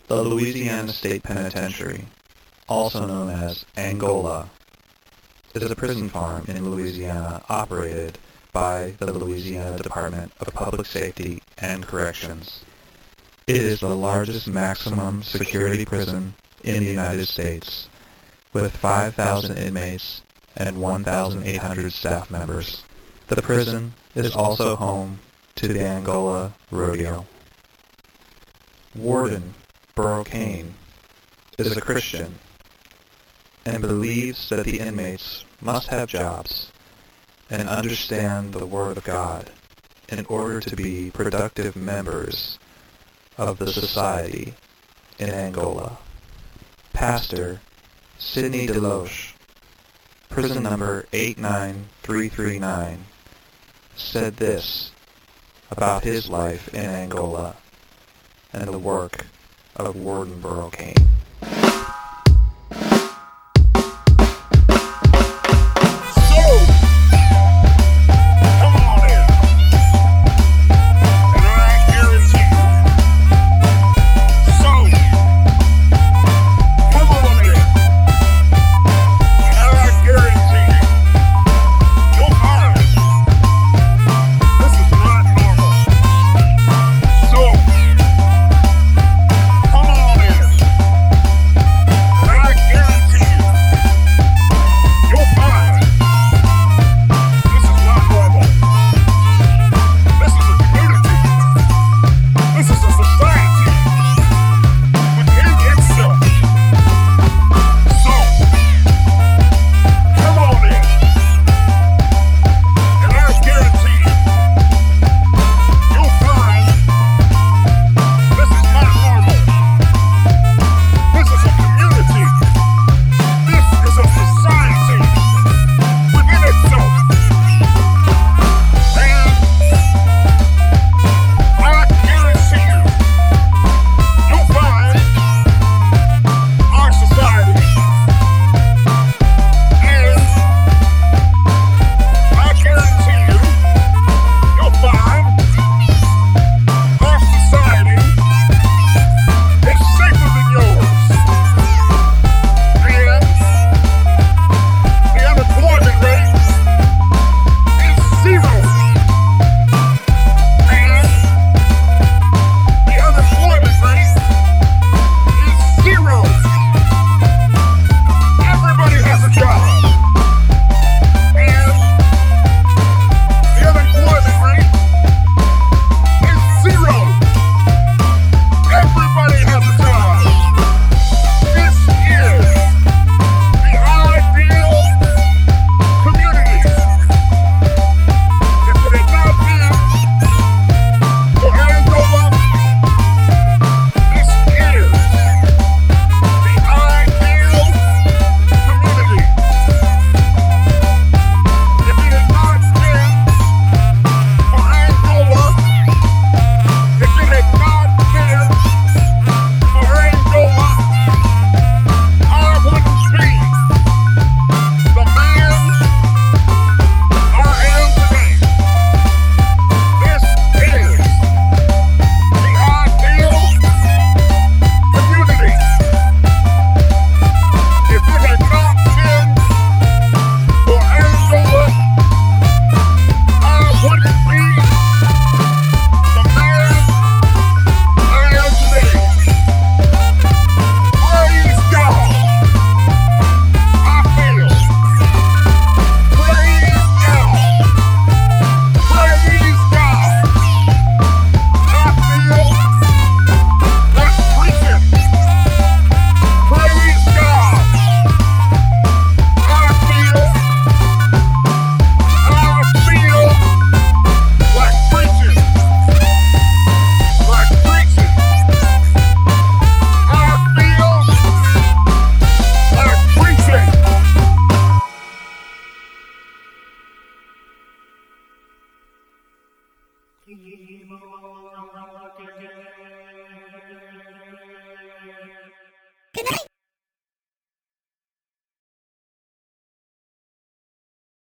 The Louisiana State Penitentiary, also known as Angola, is a prison farm in Louisiana operated by the Louisiana Department of Public Safety and Corrections. It is the largest maximum security prison in the United States, with 5,000 inmates and 1,800 staff members. The prison is also home to the Angola Rodeo. Warden Burl Cain is a Christian and believes that the inmates must have jobs and understand the Word of God in order to be productive members of the society in Angola. Pastor Sidney Deloche, prison number 89339, said this about his life in Angola and the work of Warden Burl Cain.